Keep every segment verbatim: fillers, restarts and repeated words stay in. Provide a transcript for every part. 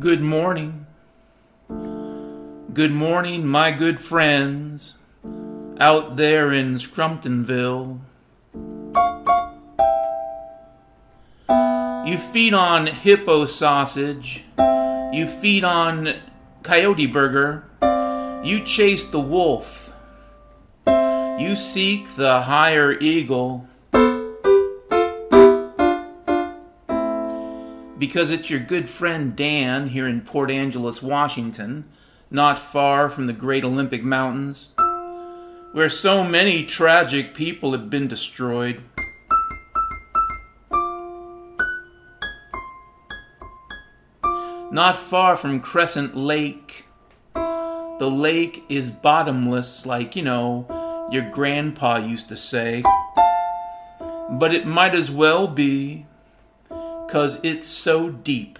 Good morning. Good morning, my good friends, out there in Scrumptonville. You feed on hippo sausage. You feed on coyote burger. You chase the wolf. You seek the higher eagle. Because it's your good friend Dan here in Port Angeles, Washington, not far from the great Olympic Mountains, where so many tragic people have been destroyed. Not far from Crescent Lake. The lake is bottomless, like, you know, your grandpa used to say. But it might as well be, 'cause it's so deep.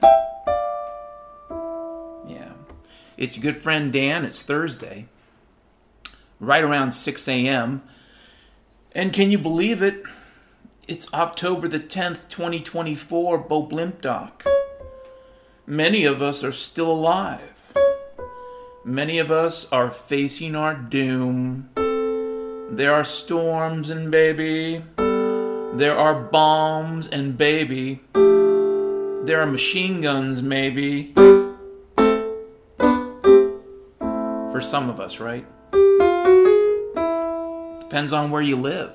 Yeah. It's your good friend Dan. It's Thursday. Right around six a.m. And can you believe it? It's October the tenth, twenty twenty-four, Bo Blimpdoc. Many of us are still alive. Many of us are facing our doom. There are storms and baby. There are bombs and baby. There are machine guns, maybe. For some of us, right? Depends on where you live.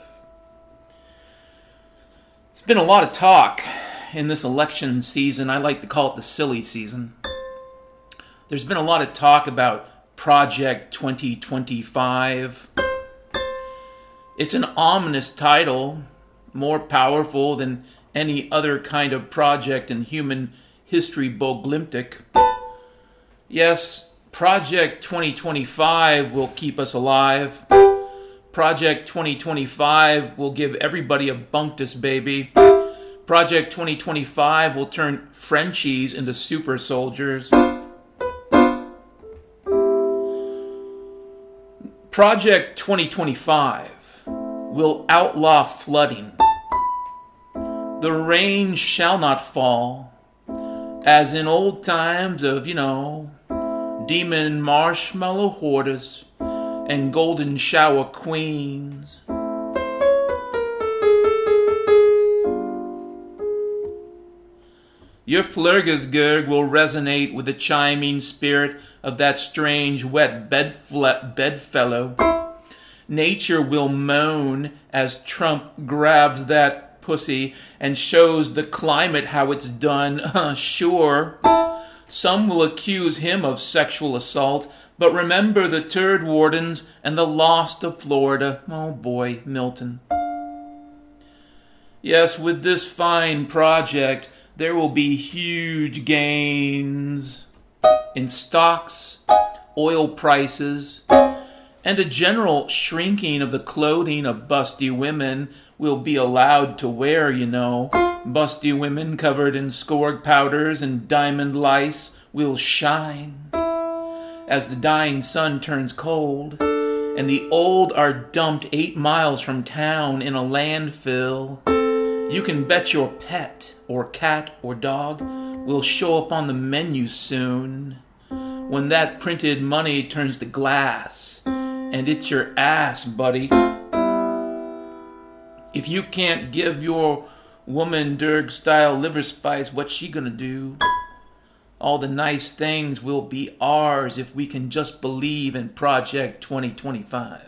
It's been a lot of talk in this election season. I like to call it the silly season. There's been a lot of talk about Project twenty twenty-five. It's an ominous title, more powerful than any other kind of project in human history, Bo Glimptic. Yes, Project twenty twenty-five will keep us alive. Project twenty twenty-five will give everybody a bunctus baby. Project twenty twenty-five will turn Frenchies into super soldiers. Project twenty twenty-five will outlaw flooding. The rain shall not fall, as in old times of, you know, demon marshmallow hoarders and golden shower queens. Your Flurgersgurg will resonate with the chiming spirit of that strange wet bedfle- bedfellow. Nature will moan as Trump grabs that pussy and shows the climate how it's done. Uh, sure. Some will accuse him of sexual assault, but remember the turd wardens and the lost of Florida. Oh boy, Milton. Yes, with this fine project, there will be huge gains in stocks, oil prices, and a general shrinking of the clothing of busty women will be allowed to wear, you know. Busty women covered in scourge powders and diamond lice will shine as the dying sun turns cold and the old are dumped eight miles from town in a landfill. You can bet your pet or cat or dog will show up on the menu soon when that printed money turns to glass and it's your ass, buddy. If you can't give your woman Derg-style liver spice, what's she gonna do? All the nice things will be ours if we can just believe in Project twenty twenty-five.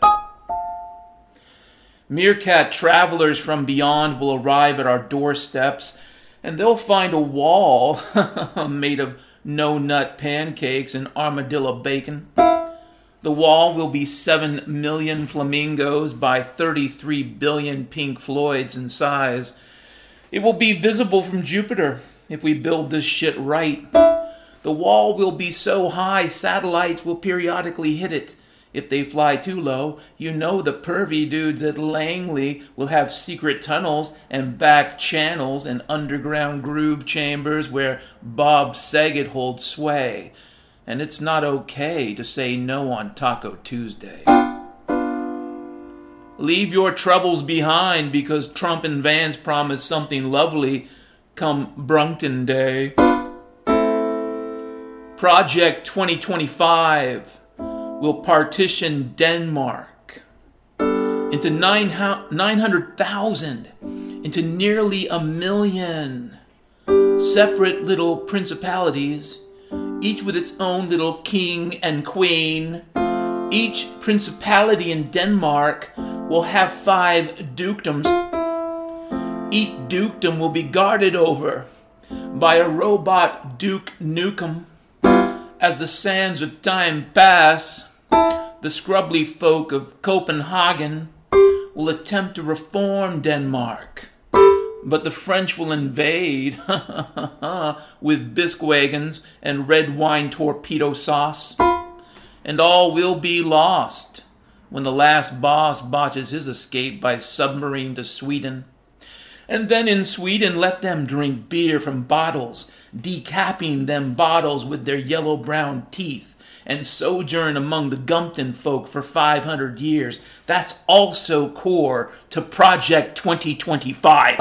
Meerkat travelers from beyond will arrive at our doorsteps, and they'll find a wall made of no-nut pancakes and armadillo bacon. The wall will be seven million flamingos by thirty-three billion Pink Floyds in size. It will be visible from Jupiter if we build this shit right. The wall will be so high, satellites will periodically hit it. If they fly too low, you know the pervy dudes at Langley will have secret tunnels and back channels and underground groove chambers where Bob Saget holds sway. And it's not okay to say no on Taco Tuesday. Leave your troubles behind because Trump and Vance promised something lovely come Brunkton Day. Project twenty twenty-five will partition Denmark into nine hundred thousand, into nearly a million separate little principalities, each with its own little king and queen. Each principality in Denmark will have five dukedoms. Each dukedom will be guarded over by a robot Duke Nukem. As the sands of time pass, the scrubbly folk of Copenhagen will attempt to reform Denmark, but the French will invade with bisque wagons and red wine torpedo sauce, and all will be lost when the last boss botches his escape by submarine to Sweden. And then in Sweden, let them drink beer from bottles, decapping them bottles with their yellow-brown teeth, and sojourn among the Gumpton folk for five hundred years. That's also core to Project twenty twenty-five.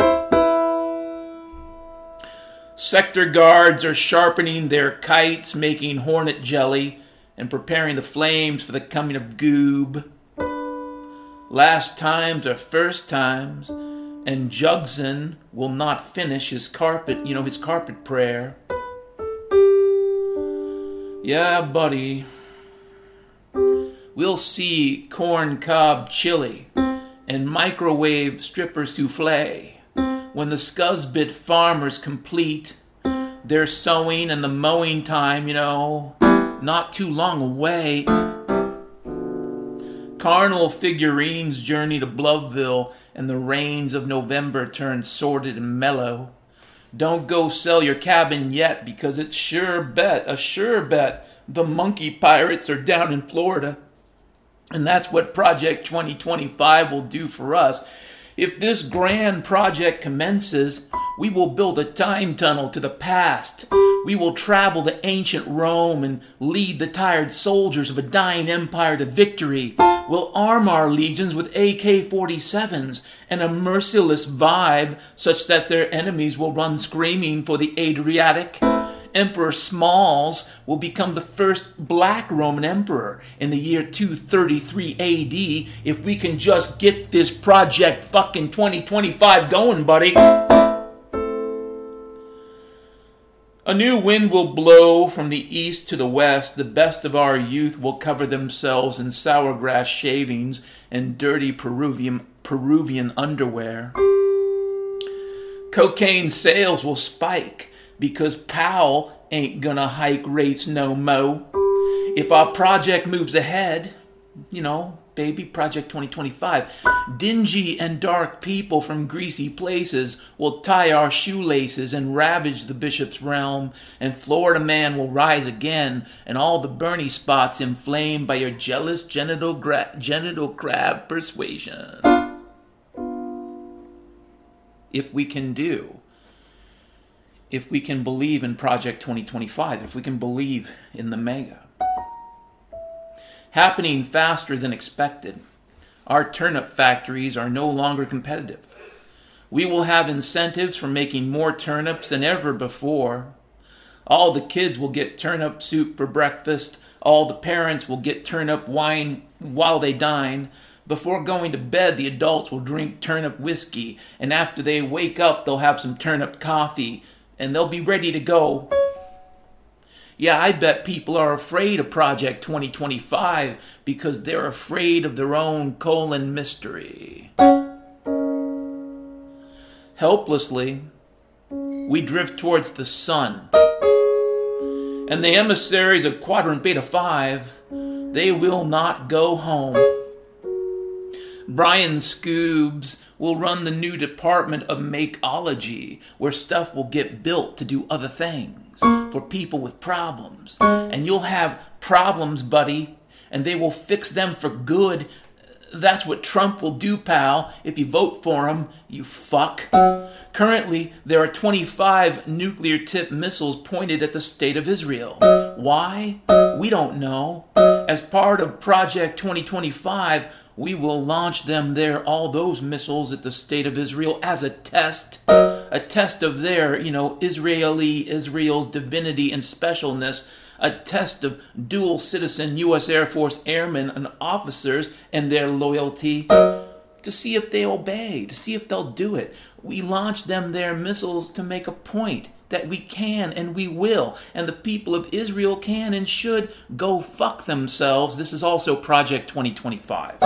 Sector guards are sharpening their kites, making hornet jelly, and preparing the flames for the coming of Goob. Last times are first times, and Jugson will not finish his carpet, you know, his carpet prayer. Yeah, buddy. We'll see corn cob chili and microwave stripper souffle when the Scuzzbit farmers complete their sowing and the mowing time, you know, not too long away. Carnal figurines journey to Bloveville, and the rains of November turn sordid and mellow. Don't go sell your cabin yet, because it's sure bet, a sure bet, the monkey pirates are down in Florida. And that's what Project twenty twenty-five will do for us. If this grand project commences, we will build a time tunnel to the past. We will travel to ancient Rome and lead the tired soldiers of a dying empire to victory. We'll arm our legions with A K forty-sevens and a merciless vibe such that their enemies will run screaming for the Adriatic. Emperor Smalls will become the first black Roman emperor in the year two thirty-three A D if we can just get this project fucking twenty twenty-five going, buddy. A new wind will blow from the east to the west. The best of our youth will cover themselves in sour grass shavings and dirty Peruvian, Peruvian underwear. Cocaine sales will spike because Powell ain't gonna hike rates no mo. If our project moves ahead, you know, baby, Project twenty twenty-five, dingy and dark people from greasy places will tie our shoelaces and ravage the bishop's realm, and Florida man will rise again, and all the Bernie spots inflamed by your jealous genital, gra- genital crab persuasion. If we can do If we can believe in Project twenty twenty-five, if we can believe in the mega. Happening faster than expected, our turnip factories are no longer competitive. We will have incentives for making more turnips than ever before. All the kids will get turnip soup for breakfast. All the parents will get turnip wine while they dine. Before going to bed, the adults will drink turnip whiskey, and after they wake up, they'll have some turnip coffee, and they'll be ready to go. Yeah, I bet people are afraid of Project twenty twenty-five because they're afraid of their own colon mystery. Helplessly, we drift towards the sun. And the emissaries of Quadrant Beta five, they will not go home. Brian Scoobs will run the new department of Makeology, where stuff will get built to do other things for people with problems. And you'll have problems, buddy, and they will fix them for good. That's what Trump will do, pal, if you vote for him, you fuck. Currently, there are twenty-five nuclear-tipped missiles pointed at the state of Israel. Why? We don't know. As part of Project twenty twenty-five, we will launch them there, all those missiles at the state of Israel, as a test. a test of their, you know, Israeli, Israel's divinity and specialness, a test of dual citizen U S Air Force airmen and officers and their loyalty, to see if they obey, to see if they'll do it. We launch them their missiles to make a point that we can and we will, and the people of Israel can and should go fuck themselves. This is also Project twenty twenty-five.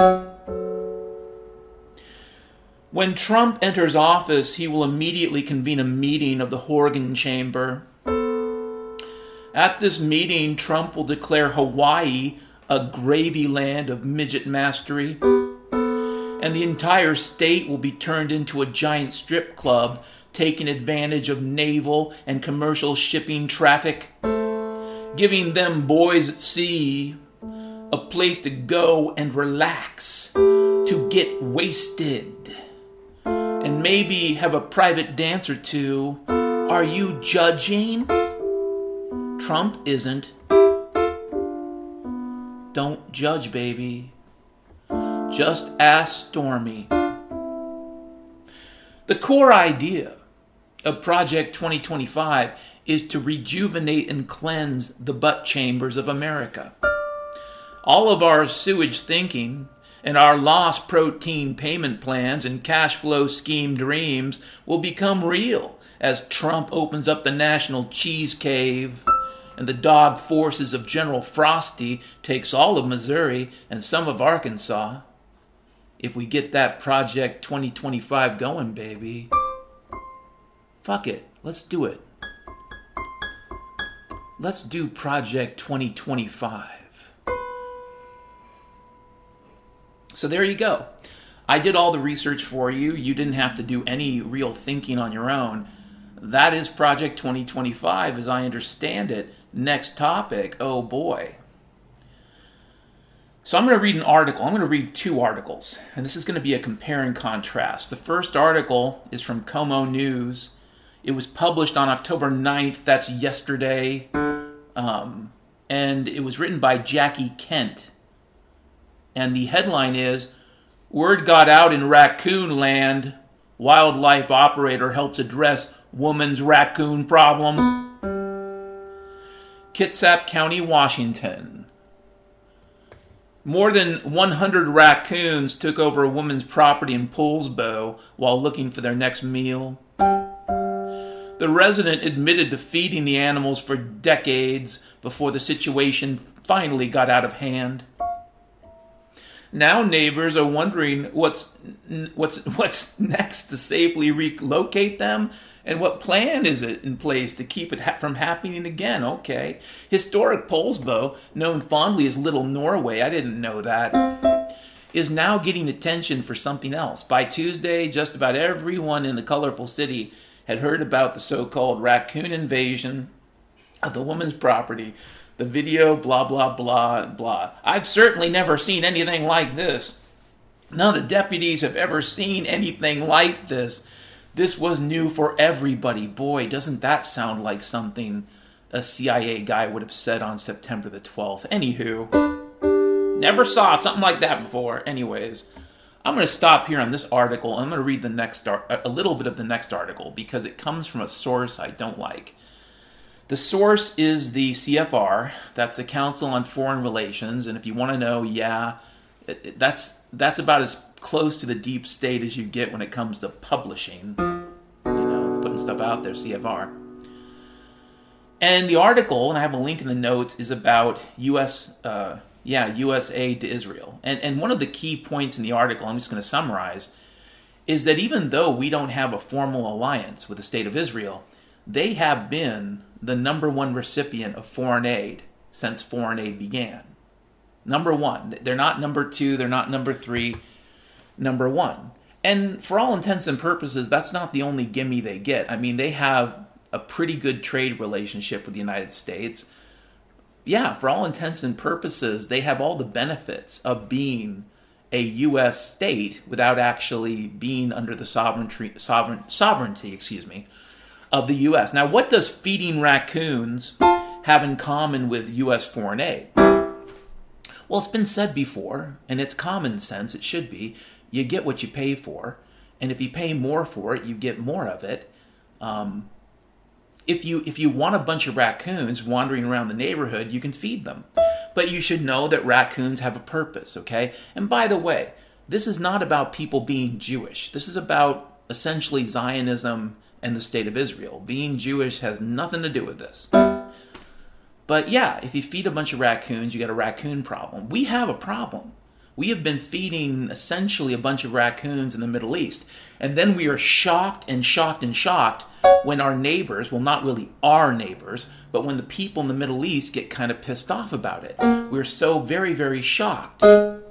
When Trump enters office, he will immediately convene a meeting of the Horgan Chamber. At this meeting, Trump will declare Hawaii a gravy land of midget mastery, and the entire state will be turned into a giant strip club, taking advantage of naval and commercial shipping traffic, giving them boys at sea a place to go and relax, to get wasted, and maybe have a private dance or two. Are you judging? Trump isn't. Don't judge, baby. Just ask Stormy. The core idea of Project twenty twenty-five is to rejuvenate and cleanse the butt chambers of America. All of our sewage thinking and our lost protein payment plans and cash flow scheme dreams will become real as Trump opens up the national cheese cave and the dog forces of General Frosty takes all of Missouri and some of Arkansas. If we get that Project twenty twenty-five going, baby. Fuck it. Let's do it. Let's do Project twenty twenty-five. So there you go. I did all the research for you. You didn't have to do any real thinking on your own. That is Project twenty twenty-five as I understand it. Next topic. Oh boy. So I'm going to read an article. I'm going to read two articles. And this is going to be a compare and contrast. The first article is from Como News. It was published on October ninth. That's yesterday. Um, and it was written by Jackie Kent. And the headline is, Word Got Out in Raccoon Land. Wildlife operator helps address woman's raccoon problem. Kitsap County, Washington. More than one hundred raccoons took over a woman's property in Poulsbo while looking for their next meal. The resident admitted to feeding the animals for decades before the situation finally got out of hand. Now neighbors are wondering what's what's what's next to safely relocate them, and what plan is it in place to keep it ha- from happening again. Okay, historic Poulsbo, known fondly as Little Norway, I didn't know that, is now getting attention for something else. By Tuesday, just about everyone in the colorful city had heard about the so-called raccoon invasion of the woman's property. The video, blah, blah, blah, blah. I've certainly never seen anything like this. None of the deputies have ever seen anything like this. This was new for everybody. Boy, doesn't that sound like something a C I A guy would have said on September the twelfth. Anywho, never saw something like that before. Anyways, I'm going to stop here on this article. I'm going to read the next ar- a little bit of the next article because it comes from a source I don't like. The source is the C F R, that's the Council on Foreign Relations, and if you want to know, yeah, it, it, that's that's about as close to the deep state as you get when it comes to publishing, you know, putting stuff out there, C F R. And the article, and I have a link in the notes, is about U S, uh, yeah, U S aid to Israel. And and one of the key points in the article, I'm just going to summarize, is that even though we don't have a formal alliance with the state of Israel, they have been the number one recipient of foreign aid since foreign aid began. Number one. They're not number two. They're not number three. Number one. And for all intents and purposes, that's not the only gimme they get. I mean, they have a pretty good trade relationship with the United States. Yeah, for all intents and purposes, they have all the benefits of being a U S state without actually being under the sovereignty, sovereign, sovereignty, excuse me, of the U S. Now, what does feeding raccoons have in common with U S foreign aid? Well, it's been said before, and it's common sense, it should be, you get what you pay for, and if you pay more for it, you get more of it. Um, if you if you want a bunch of raccoons wandering around the neighborhood, you can feed them. But you should know that raccoons have a purpose, okay? And by the way, this is not about people being Jewish. This is about essentially Zionism and the state of Israel. Being Jewish has nothing to do with this. But yeah, if you feed a bunch of raccoons, you get a raccoon problem. We have a problem. We have been feeding essentially a bunch of raccoons in the Middle East. And then we are shocked and shocked and shocked when our neighbors, well, not really our neighbors, but when the people in the Middle East get kind of pissed off about it. We're so very, very shocked.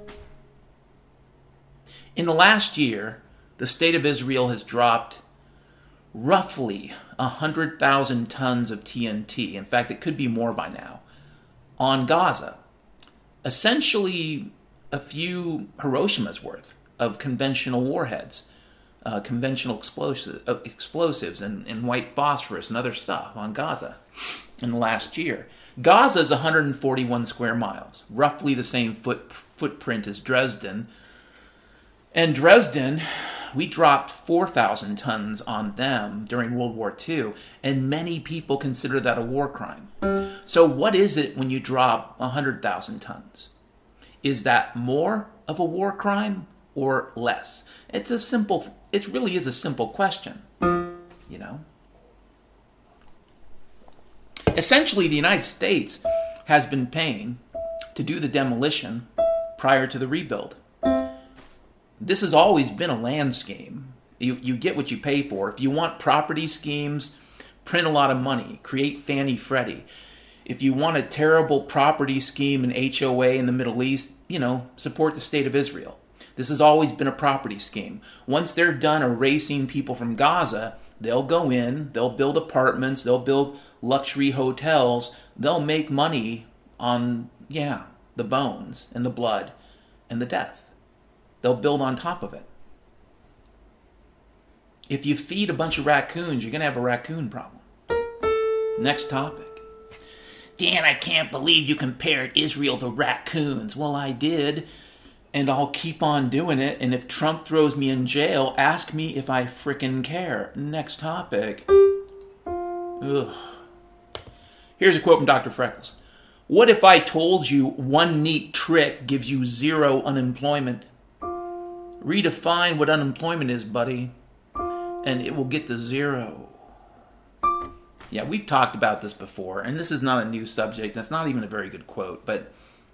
In the last year, the state of Israel has dropped roughly one hundred thousand tons of T N T. In fact, it could be more by now, on Gaza. Essentially, a few Hiroshima's worth of conventional warheads, uh, conventional explosive, uh, explosives and, and white phosphorus and other stuff on Gaza in the last year. Gaza is one hundred forty-one square miles, roughly the same foot, footprint as Dresden. And Dresden, we dropped four thousand tons on them during World War Two, and many people consider that a war crime. So what is it when you drop one hundred thousand tons? Is that more of a war crime or less? It's a simple, it really is a simple question, you know? Essentially, the United States has been paying to do the demolition prior to the rebuild. This has always been a land scheme. You, you get what you pay for. If you want property schemes, print a lot of money, create Fannie Freddie. If you want a terrible property scheme and H O A in the Middle East, you know, support the state of Israel. This has always been a property scheme. Once they're done erasing people from Gaza, they'll go in, they'll build apartments, they'll build luxury hotels, they'll make money on, yeah, the bones and the blood and the death. They'll build on top of it. If you feed a bunch of raccoons, you're going to have a raccoon problem. Next topic. Dan, I can't believe you compared Israel to raccoons. Well, I did, and I'll keep on doing it. And if Trump throws me in jail, ask me if I frickin' care. Next topic. Ugh. Here's a quote from Doctor Freckles. What if I told you one neat trick gives you zero unemployment? Redefine what unemployment is, buddy, and it will get to zero. Yeah, we've talked about this before, and this is not a new subject. That's not even a very good quote, but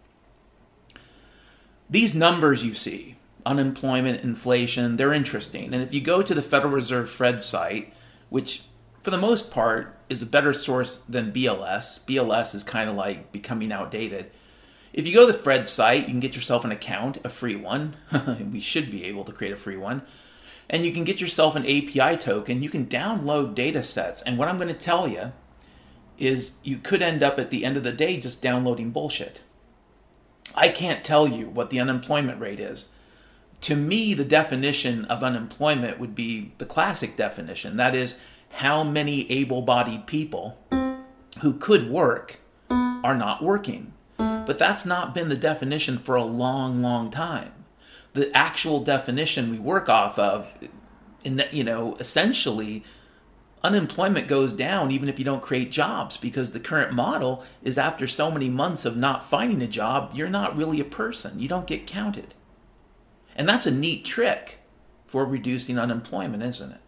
these numbers you see, unemployment, inflation, they're interesting. And if you go to the Federal Reserve Fred site, which for the most part is a better source than B L S, B L S is kind of like becoming outdated. If you go to the Fred site, you can get yourself an account, a free one. We should be able to create a free one. And you can get yourself an A P I token. You can download data sets. And what I'm going to tell you is you could end up at the end of the day just downloading bullshit. I can't tell you what the unemployment rate is. To me, the definition of unemployment would be the classic definition. That is, how many able-bodied people who could work are not working. But that's not been the definition for a long, long time. The actual definition we work off of, in that, you know, essentially, unemployment goes down even if you don't create jobs, because the current model is after so many months of not finding a job, you're not really a person. You don't get counted. And that's a neat trick for reducing unemployment, isn't it?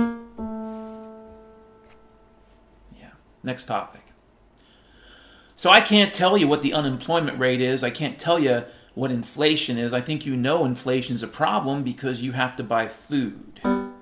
Yeah. Next topic. So I can't tell you what the unemployment rate is. I can't tell you what inflation is. I think you know inflation's a problem because you have to buy food.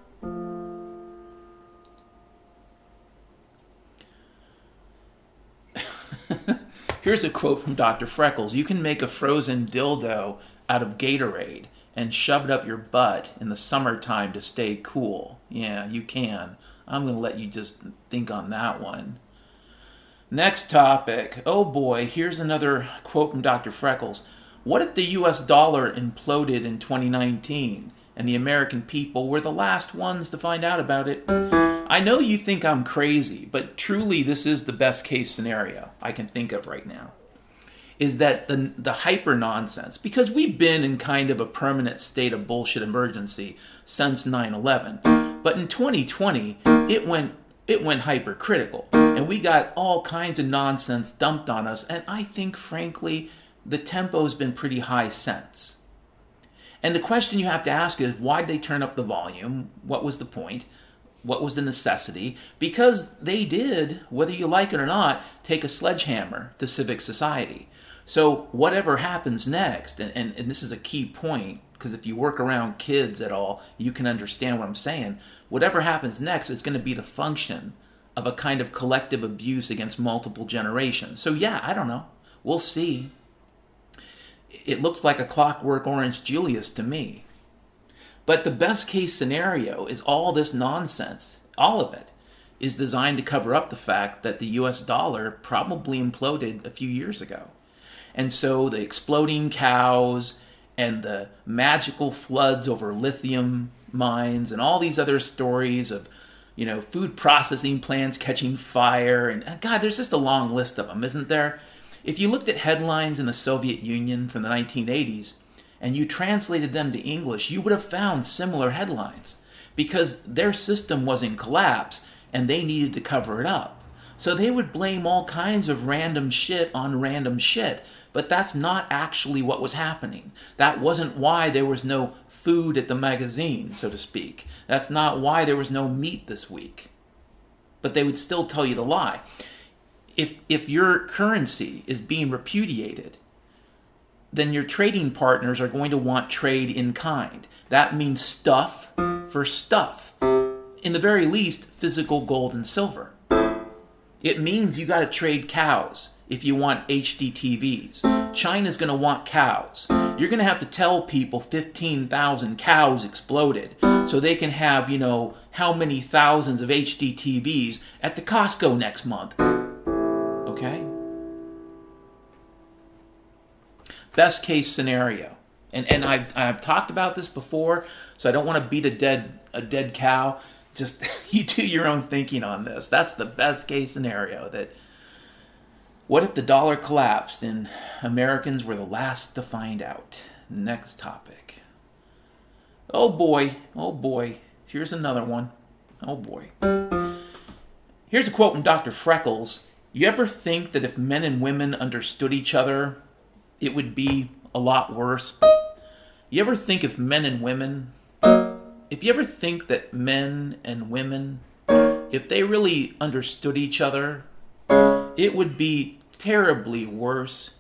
Here's a quote from Doctor Freckles. You can make a frozen dildo out of Gatorade and shove it up your butt in the summertime to stay cool. Yeah, you can. I'm going to let you just think on that one. Next topic. Oh boy, here's another quote from Doctor Freckles. What if the U S dollar imploded in twenty nineteen and the American people were the last ones to find out about it? I know you think I'm crazy, but truly this is the best case scenario I can think of right now. Is that the, the hyper nonsense, because we've been in kind of a permanent state of bullshit emergency since nine eleven. But in twenty twenty, it went it went hypercritical, and we got all kinds of nonsense dumped on us, and I think, frankly, the tempo's been pretty high since. And the question you have to ask is, why'd they turn up the volume? What was the point? What was the necessity? Because they did, whether you like it or not, take a sledgehammer to civic society. So whatever happens next, and, and, and this is a key point, because if you work around kids at all, you can understand what I'm saying. Whatever happens next is going to be the function of a kind of collective abuse against multiple generations. So yeah, I don't know. We'll see. It looks like a Clockwork Orange Julius to me. But the best case scenario is all this nonsense, all of it, is designed to cover up the fact that the U S dollar probably imploded a few years ago. And so the exploding cows and the magical floods over lithium mines and all these other stories of, you know, food processing plants catching fire. And God, there's just a long list of them, isn't there? If you looked at headlines in the Soviet Union from the nineteen eighties, and you translated them to English, you would have found similar headlines because their system was in collapse and they needed to cover it up. So they would blame all kinds of random shit on random shit, but that's not actually what was happening. That wasn't why there was no food at the magazine, so to speak. That's not why there was no meat this week. But they would still tell you the lie. If, if your currency is being repudiated, then your trading partners are going to want trade in kind. That means stuff for stuff. In the very least, physical gold and silver. It means you got to trade cows if you want H D T Vs. China's going to want cows. You're going to have to tell people fifteen thousand cows exploded so they can have, you know, how many thousands of H D T Vs at the Costco next month. Okay? Best case scenario, and and I've I've talked about this before, so I don't want to beat a dead a dead cow. Just you do your own thinking on this. That's the best case scenario. That what if the dollar collapsed and Americans were the last to find out? Next topic. Oh boy, oh boy. Here's another one. Oh boy. Here's a quote from Doctor Freckles. You ever think that if men and women understood each other, it would be a lot worse? You ever think if men and women, if you ever think that men and women, if they really understood each other, it would be terribly worse?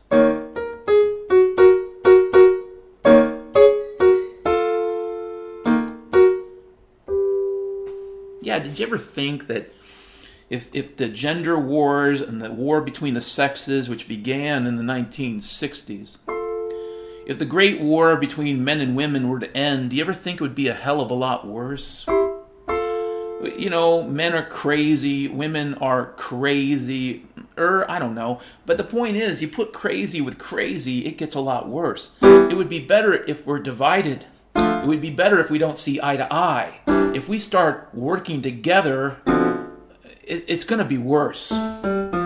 Yeah, did you ever think that If if the gender wars and the war between the sexes, which began in the nineteen sixties, if the great war between men and women were to end, do you ever think it would be a hell of a lot worse? You know, men are crazy, women are crazy, or I don't know. But the point is, you put crazy with crazy, it gets a lot worse. It would be better if we're divided. It would be better if we don't see eye to eye. If we start working together, it's going to be worse. It's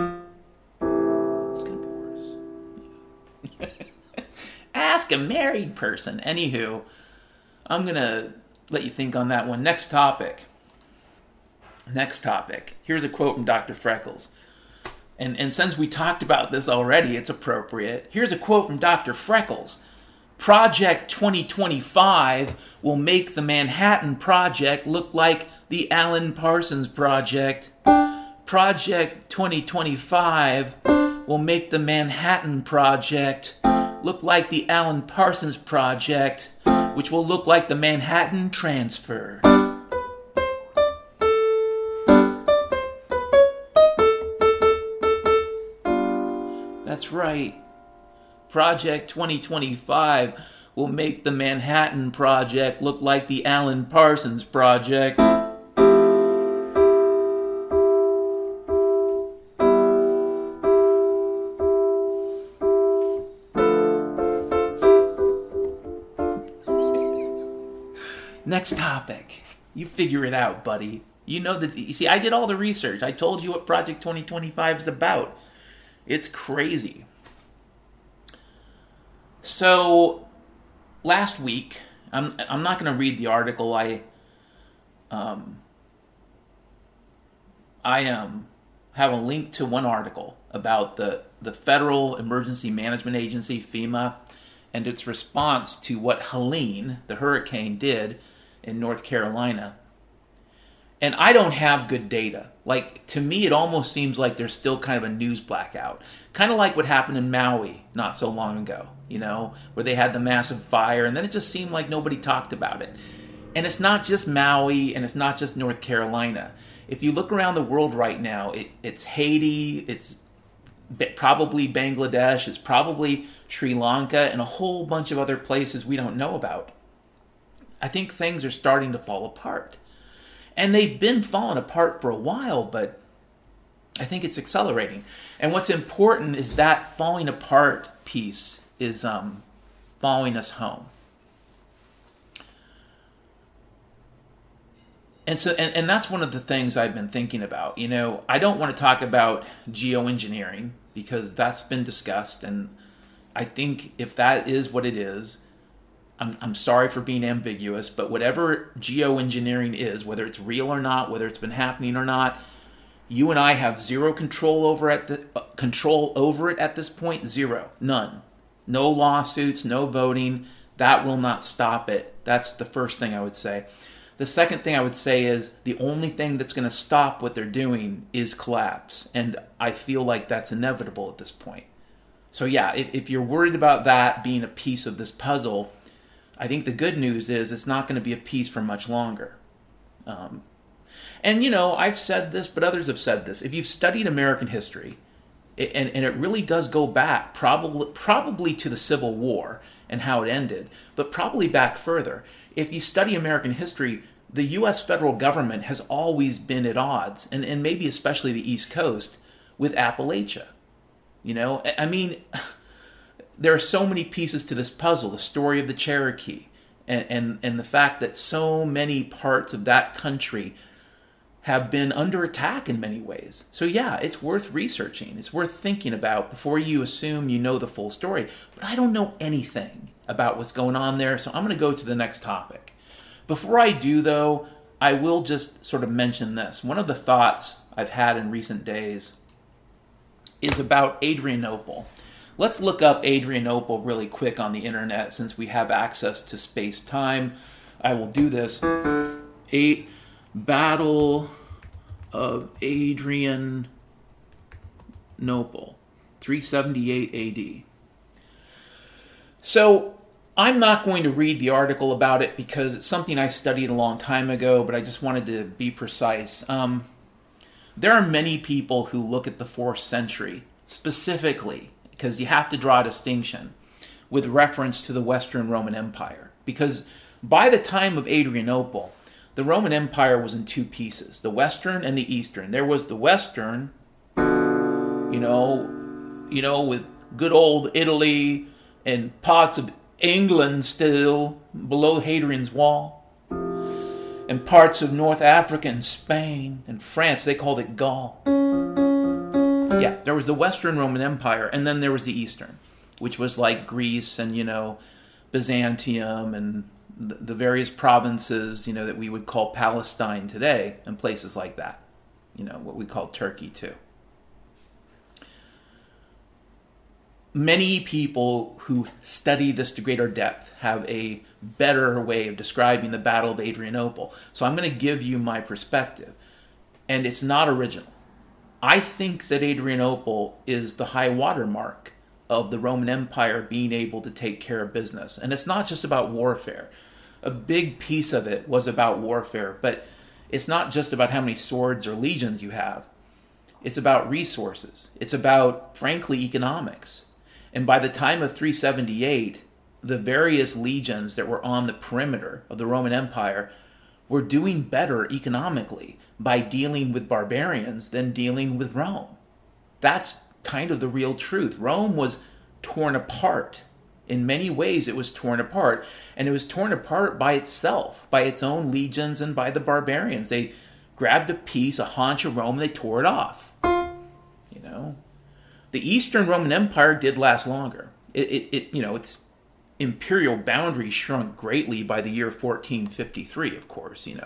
going to be worse. Ask a married person. Anywho, I'm going to let you think on that one. Next topic. Next topic. Here's a quote from Doctor Freckles. And, and since we talked about this already, it's appropriate. Here's a quote from Doctor Freckles. Project twenty twenty-five will make the Manhattan Project look like the Alan Parsons Project. Project twenty twenty-five will make the Manhattan Project look like the Alan Parsons Project, which will look like the Manhattan Transfer. That's right. Project twenty twenty-five will make the Manhattan Project look like the Alan Parsons Project. Next topic. You figure it out, buddy. You know that. You see, I did all the research. I told you what Project twenty twenty-five is about. It's crazy. So, last week, I'm I'm not going to read the article. I Um, I um, have a link to one article about the, the Federal Emergency Management Agency, FEMA, and its response to what Helene, the hurricane, did in North Carolina. And I don't have good data. Like, to me, it almost seems like there's still kind of a news blackout. Kind of like what happened in Maui not so long ago, you know, where they had the massive fire, and then it just seemed like nobody talked about it. And it's not just Maui, and it's not just North Carolina. If you look around the world right now, it, it's Haiti, it's probably Bangladesh, it's probably Sri Lanka, and a whole bunch of other places we don't know about. I think things are starting to fall apart. And they've been falling apart for a while, but I think it's accelerating. And what's important is that falling apart piece is um, following us home. And so, and, and that's one of the things I've been thinking about. You know, I don't want to talk about geoengineering because that's been discussed, and I think if that is what it is, I'm, I'm sorry for being ambiguous, but whatever geoengineering is, whether it's real or not, whether it's been happening or not, you and I have zero control over at the uh, control over it at this point. Zero, none, no lawsuits, no voting. That will not stop it. That's the first thing I would say. The second thing I would say is the only thing that's going to stop what they're doing is collapse, and I feel like that's inevitable at this point. So yeah, if, if you're worried about that being a piece of this puzzle, I think the good news is it's not going to be a piece for much longer. Um, and, you know, I've said this, but others have said this. If you've studied American history, it, and, and it really does go back probably, probably to the Civil War and how it ended, but probably back further. If you study American history, the U S federal government has always been at odds, and, and maybe especially the East Coast, with Appalachia. You know, I mean... There are so many pieces to this puzzle, the story of the Cherokee, and, and, and the fact that so many parts of that country have been under attack in many ways. So yeah, it's worth researching. It's worth thinking about before you assume you know the full story. But I don't know anything about what's going on there, so I'm going to go to the next topic. Before I do, though, I will just sort of mention this. One of the thoughts I've had in recent days is about Adrianople. Let's look up Adrianople really quick on the internet since we have access to space-time. I will do this. A Battle of Adrianople, three seventy-eight A D. So I'm not going to read the article about it because it's something I studied a long time ago, but I just wanted to be precise. Um, there are many people who look at the fourth century specifically, because you have to draw a distinction with reference to the Western Roman Empire. Because by the time of Adrianople, the Roman Empire was in two pieces, the Western and the Eastern. There was the Western, you know, you know, with good old Italy and parts of England still below Hadrian's Wall, and parts of North Africa and Spain and France. They called it Gaul. Yeah, there was the Western Roman Empire, and then there was the Eastern, which was like Greece and, you know, Byzantium and the, the various provinces, you know, that we would call Palestine today, and places like that. You know, what we call Turkey, too. Many people who study this to greater depth have a better way of describing the Battle of Adrianople. So I'm going to give you my perspective, and it's not original. I think that Adrianople is the high water mark of the Roman Empire being able to take care of business. And it's not just about warfare. A big piece of it was about warfare, but it's not just about how many swords or legions you have. It's about resources. It's about, frankly, economics. And by the time of three seventy-eight, the various legions that were on the perimeter of the Roman Empire were doing better economically by dealing with barbarians than dealing with Rome. That's kind of the real truth. Rome was torn apart. In many ways, it was torn apart. And it was torn apart by itself, by its own legions and by the barbarians. They grabbed a piece, a haunch of Rome, and they tore it off. You know? The Eastern Roman Empire did last longer. It, it, it you know, its imperial boundaries shrunk greatly by the year fourteen fifty-three, of course, you know,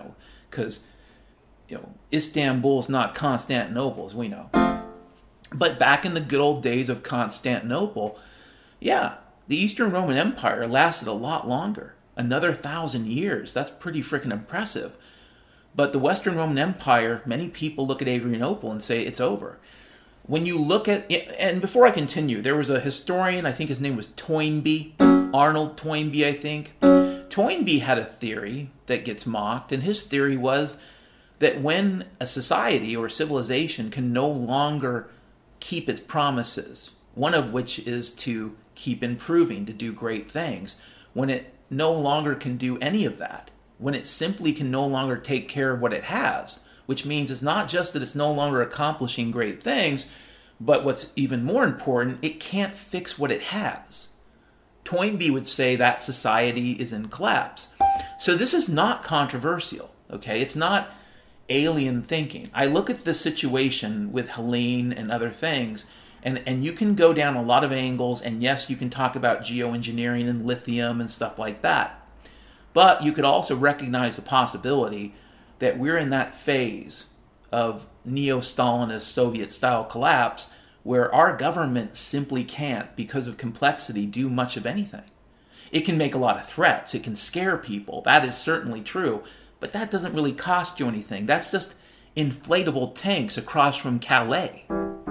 because, you know, Istanbul is not Constantinople, as we know. But back in the good old days of Constantinople, yeah, the Eastern Roman Empire lasted a lot longer. Another thousand years. That's pretty freaking impressive. But the Western Roman Empire, many people look at Adrianople and say it's over. When you look at, and before I continue, there was a historian, I think his name was Toynbee, Arnold Toynbee, I think. Toynbee had a theory that gets mocked, and his theory was that when a society or civilization can no longer keep its promises, one of which is to keep improving, to do great things, when it no longer can do any of that, when it simply can no longer take care of what it has, which means it's not just that it's no longer accomplishing great things, but what's even more important, it can't fix what it has. Toynbee would say that society is in collapse. So this is not controversial, okay? It's not alien thinking. I look at the situation with Helene and other things, and, and you can go down a lot of angles, and yes, you can talk about geoengineering and lithium and stuff like that. But you could also recognize the possibility that we're in that phase of neo-Stalinist Soviet-style collapse where our government simply can't, because of complexity, do much of anything. It can make a lot of threats. It can scare people. That is certainly true. But that doesn't really cost you anything. That's just inflatable tanks across from Calais.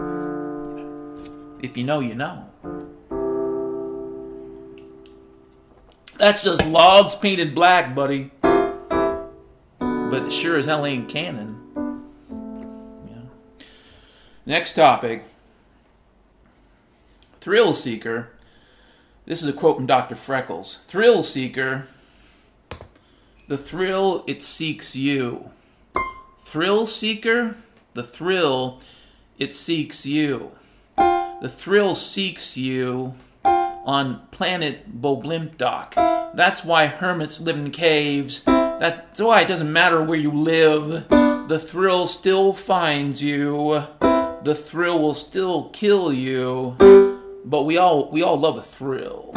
If you know, you know. That's just logs painted black, buddy. But it sure as hell ain't canon. Yeah. Next topic. Thrill seeker. This is a quote from Doctor Freckles. Thrill seeker. The thrill, it seeks you. Thrill seeker. The thrill, it seeks you. The thrill seeks you on planet Boblimpdoc. That's why hermits live in caves. That's why it doesn't matter where you live. The thrill still finds you. The thrill will still kill you. But we all we all love a thrill.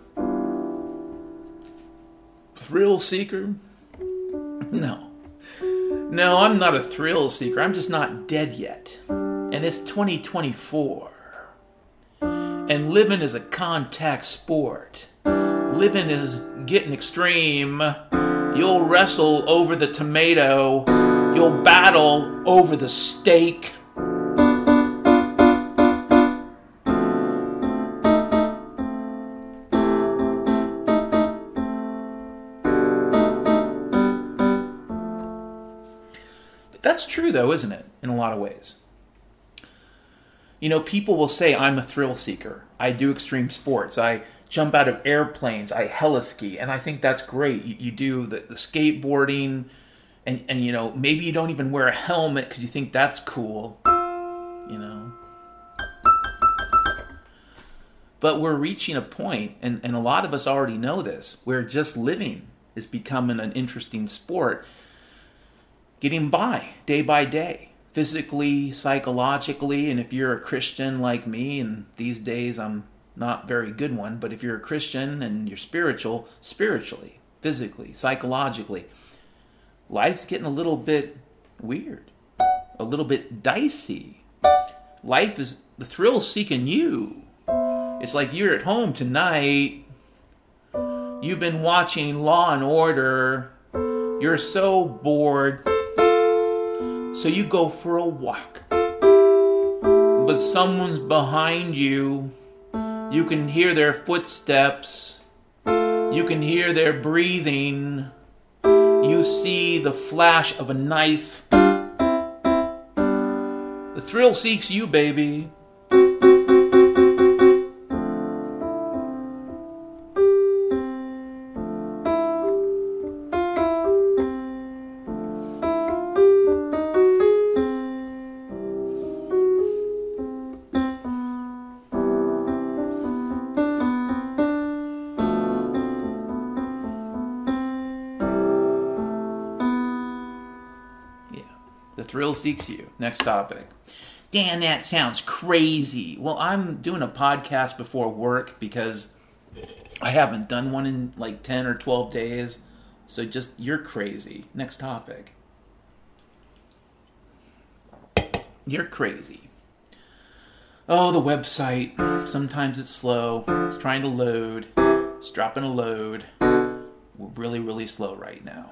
Thrill seeker? No. No, I'm not a thrill seeker. I'm just not dead yet. And it's twenty twenty-four. And living is a contact sport. Living is getting extreme. You'll wrestle over the tomato. You'll battle over the steak. That's true, though, isn't it? In a lot of ways. You know, people will say, I'm a thrill seeker. I do extreme sports. I jump out of airplanes. I heliski. And I think that's great. You, you do the, the skateboarding. And, and, you know, maybe you don't even wear a helmet because you think that's cool. You know. But we're reaching a point, and, and a lot of us already know this, where just living is becoming an interesting sport. Getting by, day by day, physically, psychologically, and if you're a Christian like me, and these days I'm not a very good one, but if you're a Christian and you're spiritual, spiritually, physically, psychologically, life's getting a little bit weird, a little bit dicey. Life is, the thrill's seeking you. It's like you're at home tonight, you've been watching Law and Order, you're so bored, so you go for a walk. But someone's behind you. You can hear their footsteps. You can hear their breathing. You see the flash of a knife. The thrill seeks you, baby. Thrill seeks you. Next topic. Dan, that sounds crazy. Well, I'm doing a podcast before work because I haven't done one in like ten or twelve days. So just, you're crazy. Next topic. You're crazy. Oh, the website. Sometimes it's slow. It's trying to load. It's dropping a load. We're really, really slow right now.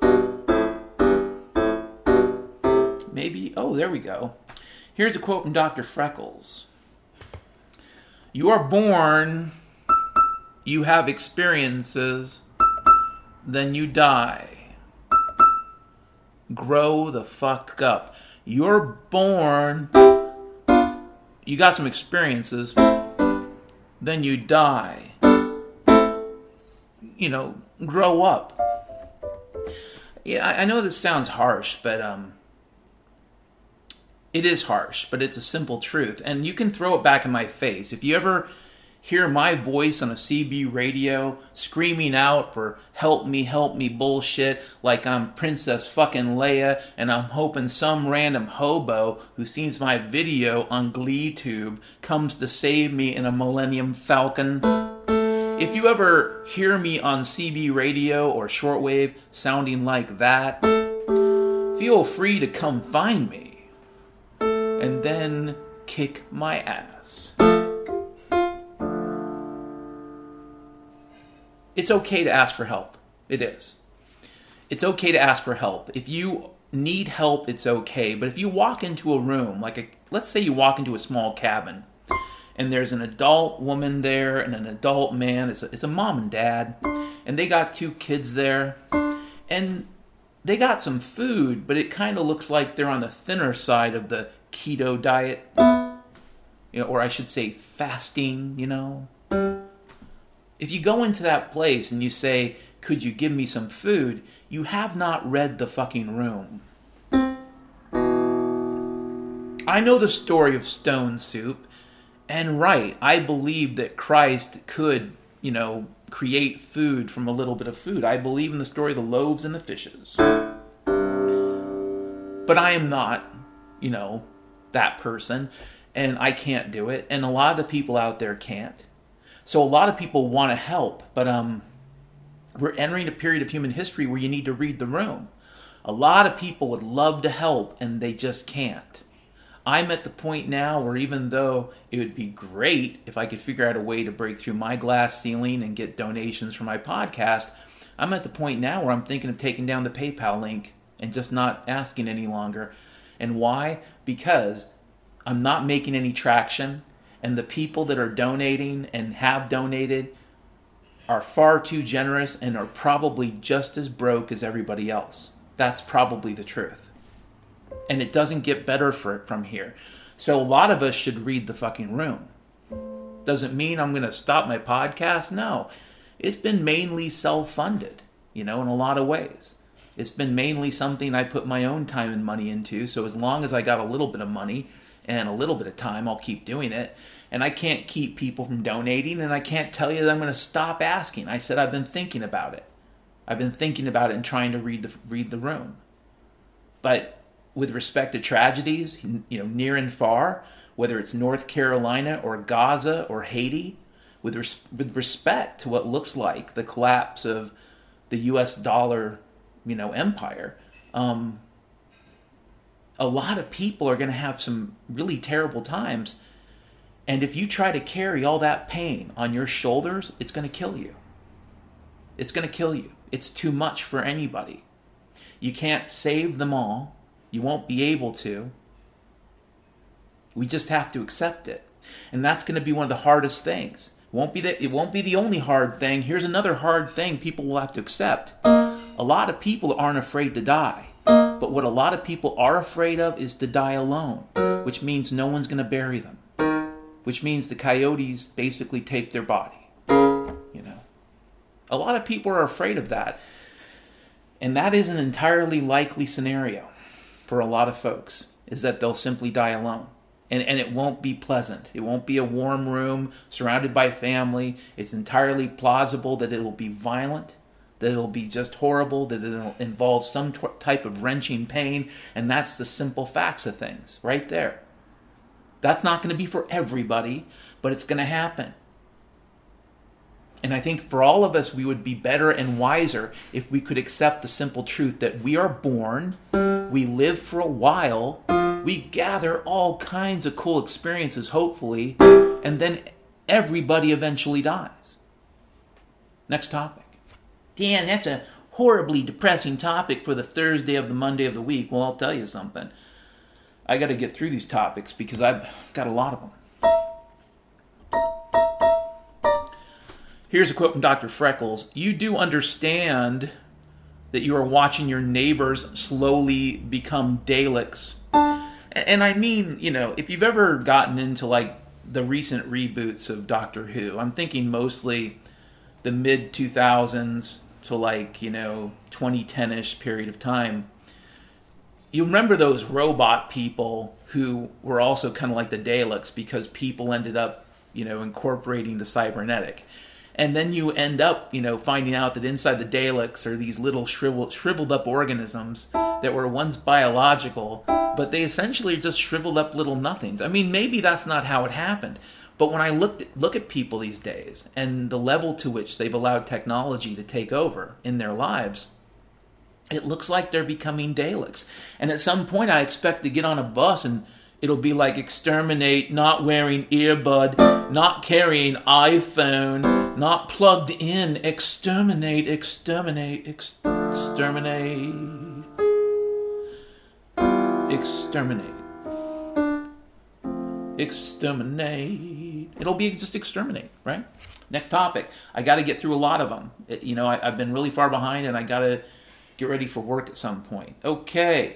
Maybe, oh, there we go. Here's a quote from Doctor Freckles. You are born, you have experiences, then you die. Grow the fuck up. You're born, you got some experiences, then you die. You know, grow up. Yeah, I know this sounds harsh, but um, it is harsh, but it's a simple truth. And you can throw it back in my face. If you ever hear my voice on a C B radio screaming out for help me, help me bullshit like I'm Princess fucking Leia and I'm hoping some random hobo who sees my video on GleeTube comes to save me in a Millennium Falcon. If you ever hear me on C B radio or shortwave sounding like that, feel free to come find me and then kick my ass. It's okay to ask for help. It is. It's okay to ask for help. If you need help, it's okay. But if you walk into a room, like a, let's say you walk into a small cabin, and there's an adult woman there and an adult man, it's a, it's a mom and dad, and they got two kids there, and they got some food, but it kind of looks like they're on the thinner side of the keto diet, you know, or I should say fasting, you know. If you go into that place and you say, could you give me some food, you have not read the fucking room. I know the story of stone soup, and right, I believe that Christ could, you know, create food from a little bit of food. I believe in the story of the loaves and the fishes. But I am not, you know, that person, and I can't do it, and a lot of the people out there can't. So a lot of people want to help, but um, we're entering a period of human history where you need to read the room. A lot of people would love to help, and they just can't. I'm at the point now where even though it would be great if I could figure out a way to break through my glass ceiling and get donations for my podcast, I'm at the point now where I'm thinking of taking down the PayPal link and just not asking any longer. And why? Because I'm not making any traction. And the people that are donating and have donated are far too generous and are probably just as broke as everybody else. That's probably the truth. And it doesn't get better for it from here. So a lot of us should read the fucking room. Doesn't mean I'm going to stop my podcast. No. It's been mainly self-funded, you know, in a lot of ways. It's been mainly something I put my own time and money into. So as long as I got a little bit of money and a little bit of time, I'll keep doing it. And I can't keep people from donating, and I can't tell you that I'm going to stop asking. I said I've been thinking about it. I've been thinking about it and trying to read the read the room. But with respect to tragedies, you know, near and far, whether it's North Carolina or Gaza or Haiti, with res- with respect to what looks like the collapse of the U S dollar, you know, empire, um, a lot of people are going to have some really terrible times. And if you try to carry all that pain on your shoulders, it's going to kill you. It's going to kill you. It's too much for anybody. You can't save them all. You won't be able to. We just have to accept it. And that's going to be one of the hardest things. It won't be the, it won't be the only hard thing. Here's another hard thing people will have to accept. A lot of people aren't afraid to die. But what a lot of people are afraid of is to die alone, which means no one's going to bury them. Which means the coyotes basically take their body. You know, a lot of people are afraid of that. And that is an entirely likely scenario for a lot of folks, is that they'll simply die alone. And, and it won't be pleasant. It won't be a warm room surrounded by family. It's entirely plausible that it will be violent, that it'll be just horrible, that it'll involve some t- type of wrenching pain. And that's the simple facts of things right there. That's not going to be for everybody, but it's going to happen. And I think for all of us, we would be better and wiser if we could accept the simple truth that we are born, we live for a while, We gather all kinds of cool experiences, hopefully, and then everybody eventually dies. Next topic. Dan, that's a horribly depressing topic for the Thursday of the Monday of the week. Well, I'll tell you something. I got to get through these topics because I've got a lot of them. Here's a quote from Doctor Freckles. You do understand that you are watching your neighbors slowly become Daleks. And I mean, you know, if you've ever gotten into like the recent reboots of Doctor Who, I'm thinking mostly the mid two thousands to like, you know, twenty ten-ish period of time. You remember those robot people who were also kind of like the Daleks because people ended up, you know, incorporating the cybernetic. And then you end up, you know, finding out that inside the Daleks are these little shriveled, shriveled up organisms that were once biological, but they essentially are just shriveled up little nothings. I mean, maybe that's not how it happened. But when I look at, look at people these days and the level to which they've allowed technology to take over in their lives, it looks like they're becoming Daleks. And at some point I expect to get on a bus and it'll be like exterminate, not wearing earbud, not carrying iPhone, not plugged in, exterminate, exterminate, exterminate, exterminate, exterminate. It'll be just exterminate, right? Next topic. I got to get through a lot of them. It, you know, I, I've been really far behind and I got to get ready for work at some point. Okay.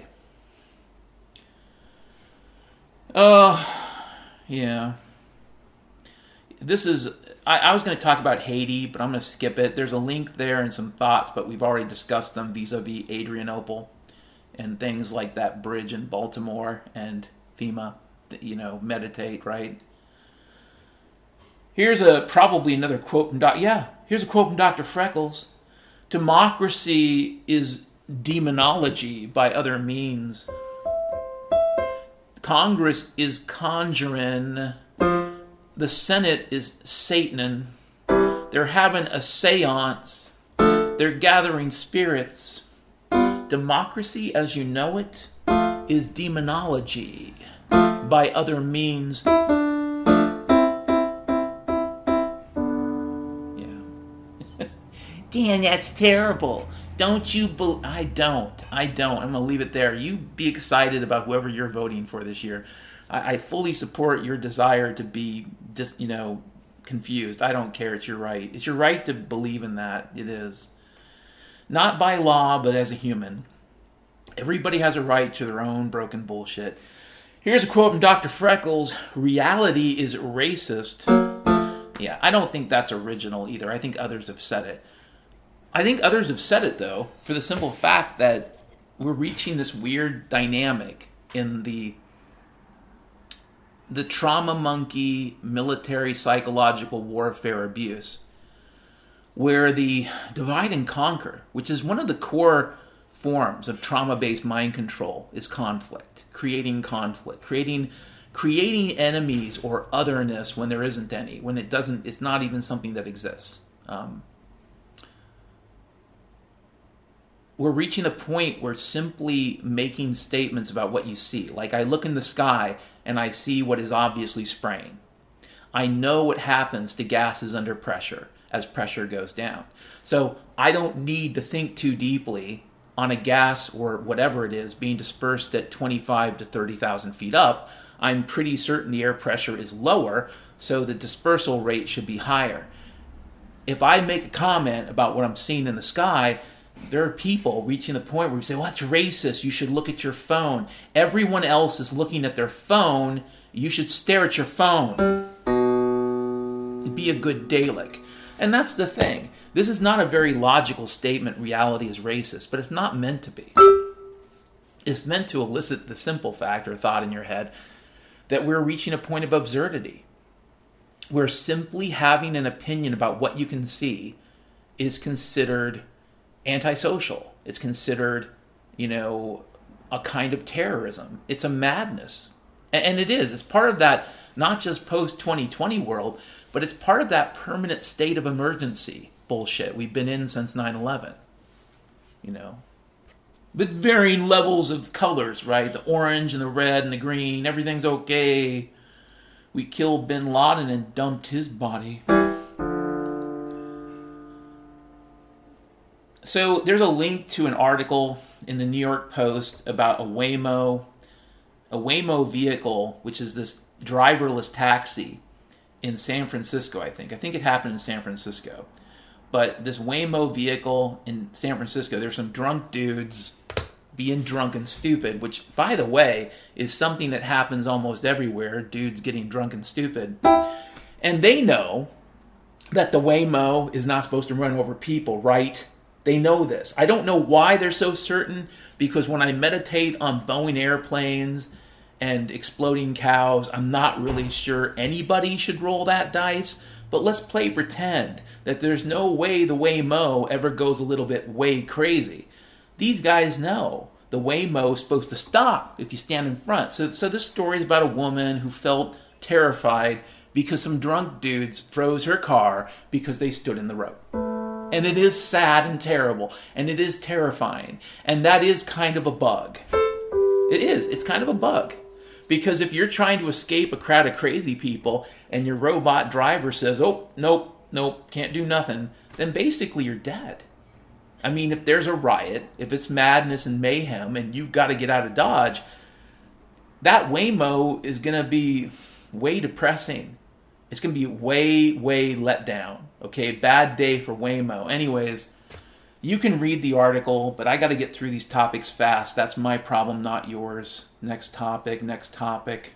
Uh, yeah. This is, I, I was going to talk about Haiti, but I'm going to skip it. There's a link there and some thoughts, but we've already discussed them vis-a-vis Adrianople and things like that bridge in Baltimore and FEMA, you know, meditate, right? Here's a probably another quote from Doc. Yeah, here's a quote from Doctor Freckles. Democracy is demonology by other means. Congress is conjuring. The Senate is Satanin. They're having a seance. They're gathering spirits. Democracy, as you know it, is demonology by other means. Yeah. Dan, that's terrible. Don't you be- I don't. I don't. I'm going to leave it there. You be excited about whoever you're voting for this year. I, I fully support your desire to be, just, you know, confused. I don't care. It's your right. It's your right to believe in that. It is. Not by law, but as a human. Everybody has a right to their own broken bullshit. Here's a quote from Doctor Freckles. Reality is racist. Yeah, I don't think that's original either. I think others have said it. I think others have said it, though, for the simple fact that we're reaching this weird dynamic in the the trauma monkey military psychological warfare abuse, where the divide and conquer, which is one of the core forms of trauma-based mind control, is conflict, creating conflict, creating creating enemies or otherness when there isn't any, when it doesn't, it's not even something that exists. Um, We're reaching a point where simply making statements about what you see. Like, I look in the sky and I see what is obviously spraying. I know what happens to gases under pressure as pressure goes down. So I don't need to think too deeply on a gas or whatever it is being dispersed at twenty-five to thirty thousand feet up. I'm pretty certain the air pressure is lower, so the dispersal rate should be higher. If I make a comment about what I'm seeing in the sky, there are people reaching the point where we say, well, that's racist. You should look at your phone. Everyone else is looking at their phone. You should stare at your phone. Be a good Dalek. And that's the thing. This is not a very logical statement, reality is racist, but it's not meant to be. It's meant to elicit the simple fact or thought in your head that we're reaching a point of absurdity, where simply having an opinion about what you can see is considered antisocial. It's considered, you know, a kind of terrorism. It's a madness. And it is. It's part of that, not just post twenty twenty world, but it's part of that permanent state of emergency bullshit we've been in since nine eleven. You know, with varying levels of colors, right? The orange and the red and the green, everything's okay. We killed bin Laden and dumped his body. So there's a link to an article in the New York Post about a Waymo, a Waymo vehicle, which is this driverless taxi in San Francisco, I think. I think it happened in San Francisco. But this Waymo vehicle in San Francisco, there's some drunk dudes being drunk and stupid, which, by the way, is something that happens almost everywhere, dudes getting drunk and stupid. And they know that the Waymo is not supposed to run over people, right? They know this. I don't know why they're so certain, because when I meditate on Boeing airplanes and exploding cows, I'm not really sure anybody should roll that dice. But let's play pretend that there's no way the Waymo ever goes a little bit way crazy. These guys know the Waymo is supposed to stop if you stand in front. So, so this story is about a woman who felt terrified because some drunk dudes froze her car because they stood in the road. And it is sad and terrible, and it is terrifying, and that is kind of a bug. It is. It's kind of a bug. Because if you're trying to escape a crowd of crazy people and your robot driver says, oh, nope, nope, can't do nothing, then basically you're dead. I mean, if there's a riot, if it's madness and mayhem and you've got to get out of Dodge, that Waymo is going to be way depressing. It's going to be way, way let down. Okay, bad day for Waymo. Anyways, you can read the article, but I got to get through these topics fast. That's my problem, not yours. Next topic, next topic.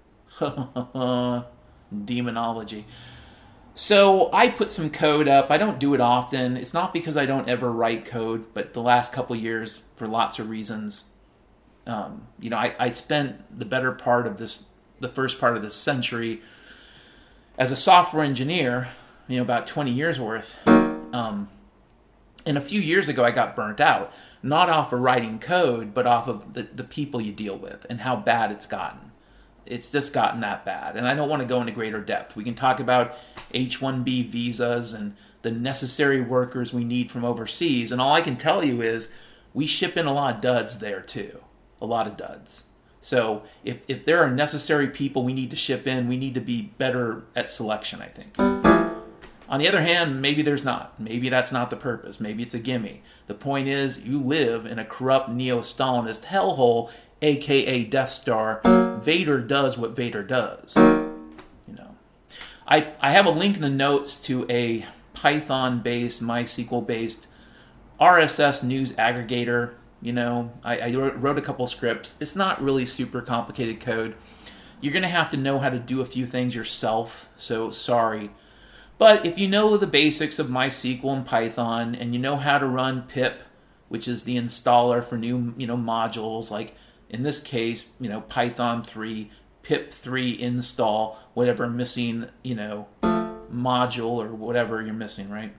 Demonology. So I put some code up. I don't do it often. It's not because I don't ever write code, but the last couple years, for lots of reasons, um, you know, I, I spent the better part of this, the first part of this century as a software engineer, you know, about twenty years worth. Um, and a few years ago, I got burnt out, not off of writing code, but off of the, the people you deal with and how bad it's gotten. It's just gotten that bad. And I don't want to go into greater depth. We can talk about H one B visas and the necessary workers we need from overseas. And all I can tell you is we ship in a lot of duds there too. A lot of duds. So if, if there are necessary people we need to ship in, we need to be better at selection, I think. On the other hand, maybe there's not. Maybe that's not the purpose. Maybe it's a gimme. The point is, you live in a corrupt neo-Stalinist hellhole, a k a. Death Star. Vader does what Vader does. You know, I I have a link in the notes to a Python-based, MySQL-based R S S news aggregator. You know, I, I wrote a couple scripts. It's not really super complicated code. You're going to have to know how to do a few things yourself, so sorry. But if you know the basics of MySQL and Python, and you know how to run pip, which is the installer for new, you know, modules, like in this case, you know, Python three, pip three install, whatever missing, you know, module or whatever you're missing, right?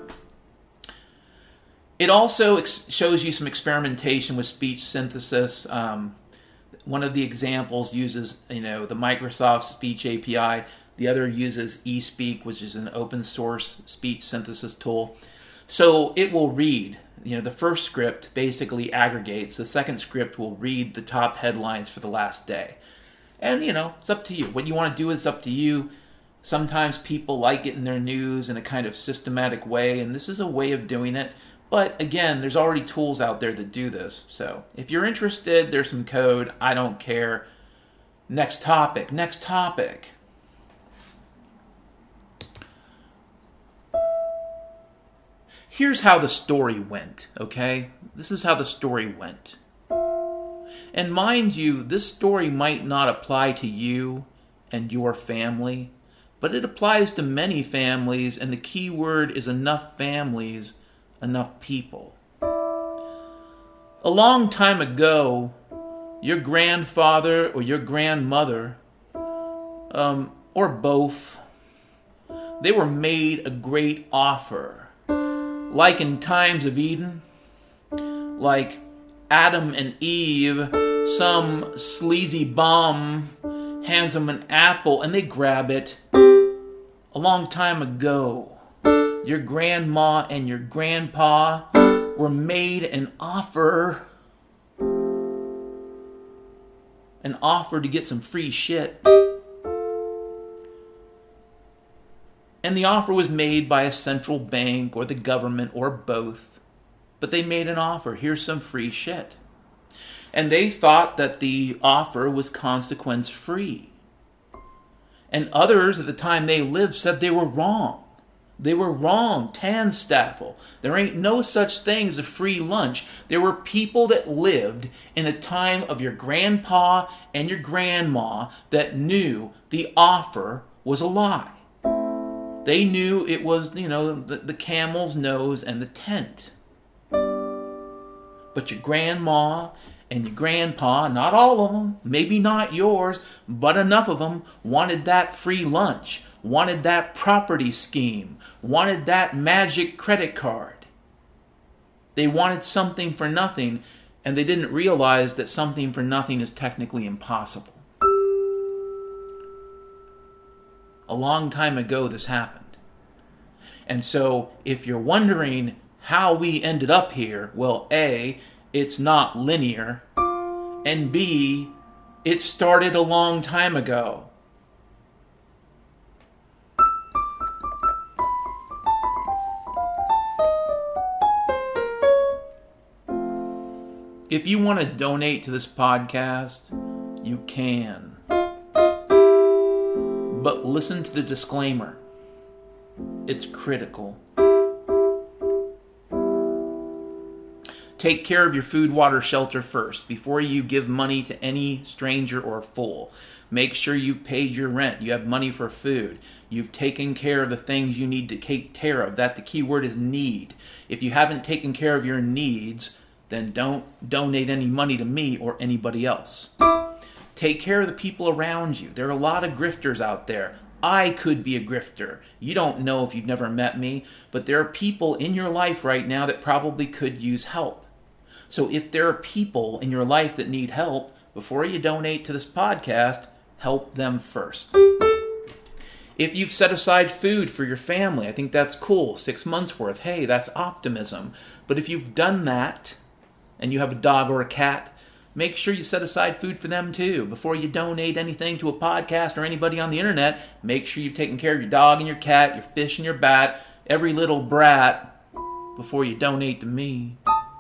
It also ex- shows you some experimentation with speech synthesis. Um, one of the examples uses, you know, the Microsoft Speech A P I. The other uses eSpeak, which is an open source speech synthesis tool. So it will read, you know, the first script basically aggregates. The second script will read the top headlines for the last day. And, you know, it's up to you. What you want to do is up to you. Sometimes people like getting their news in a kind of systematic way, and this is a way of doing it. But again, there's already tools out there that do this. So if you're interested, there's some code. I don't care. Next topic. Next topic. Here's how the story went, okay? This is how the story went. And mind you, this story might not apply to you and your family, but it applies to many families, and the key word is enough families, enough people. A long time ago, your grandfather or your grandmother, um, or both, they were made a great offer. Like in times of Eden, like Adam and Eve, some sleazy bum hands them an apple and they grab it. A long time ago, your grandma and your grandpa were made an offer. an offer to get some free shit. And the offer was made by a central bank or the government or both. But they made an offer. Here's some free shit. And they thought that the offer was consequence-free. And others at the time they lived said they were wrong. They were wrong, Tanstaffel. There ain't no such thing as a free lunch. There were people that lived in the time of your grandpa and your grandma that knew the offer was a lie. They knew it was, you know, the, the camel's nose and the tent. But your grandma and your grandpa, not all of them, maybe not yours, but enough of them, wanted that free lunch, wanted that property scheme, wanted that magic credit card. They wanted something for nothing, and they didn't realize that something for nothing is technically impossible. A long time ago this happened. And so, if you're wondering how we ended up here, well, A, it's not linear, and B, it started a long time ago. If you want to donate to this podcast, you can. But listen to the disclaimer. It's critical. Take care of your food, water, shelter first before you give money to any stranger or fool. Make sure you've paid your rent. You have money for food. You've taken care of the things you need to take care of. That the key word is need. If you haven't taken care of your needs, then don't donate any money to me or anybody else. Take care of the people around you. There are a lot of grifters out there. I could be a grifter. You don't know if you've never met me, but there are people in your life right now that probably could use help. So if there are people in your life that need help, before you donate to this podcast, help them first. If you've set aside food for your family, I think that's cool. Six months worth. Hey, that's optimism. But if you've done that, and you have a dog or a cat, make sure you set aside food for them too. Before you donate anything to a podcast or anybody on the internet, make sure you've taken care of your dog and your cat, your fish and your bat, every little brat, before you donate to me.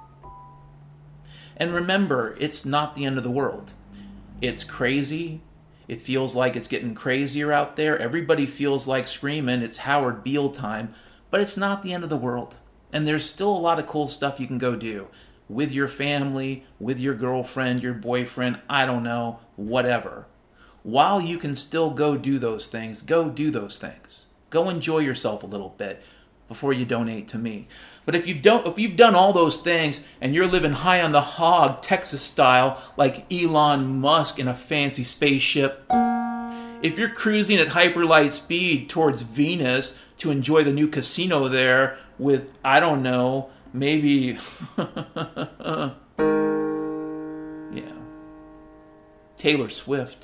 And remember, it's not the end of the world. It's crazy. It feels like it's getting crazier out there. Everybody feels like screaming. It's Howard Beale time. But it's not the end of the world. And there's still a lot of cool stuff you can go do. With your family, with your girlfriend, your boyfriend, I don't know, whatever. While you can still go do those things, go do those things. Go enjoy yourself a little bit before you donate to me. But if you don't, if you've done all those things and you're living high on the hog, Texas style, like Elon Musk in a fancy spaceship, if you're cruising at hyperlight speed towards Venus to enjoy the new casino there with, I don't know, maybe, yeah, Taylor Swift.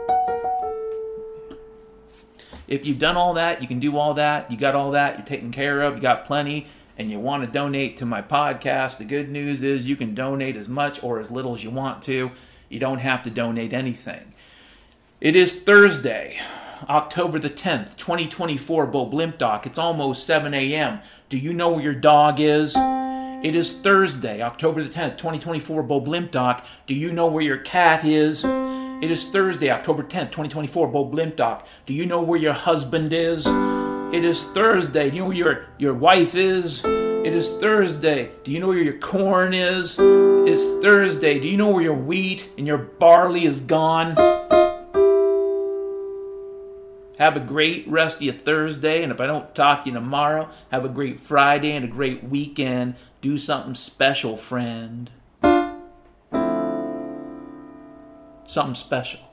If you've done all that, you can do all that, you got all that, you're taken care of, you got plenty, and you want to donate to my podcast, the good news is you can donate as much or as little as you want to. You don't have to donate anything. It is Thursday, October the tenth, twenty twenty-four, Bo Blimpdoc. It's almost seven a.m. Do you know where your dog is? It is Thursday, October the tenth, twenty twenty-four, Bo Blimpdoc. Do you know where your cat is? It is Thursday, October tenth, twenty twenty-four, Bo Blimpdoc. Do you know where your husband is? It is Thursday. Do you know where your, your wife is? It is Thursday. Do you know where your corn is? It's Thursday. Do you know where your wheat and your barley is gone? Have a great rest of your Thursday, and if I don't talk to you tomorrow, have a great Friday and a great weekend. Do something special, friend. Something special.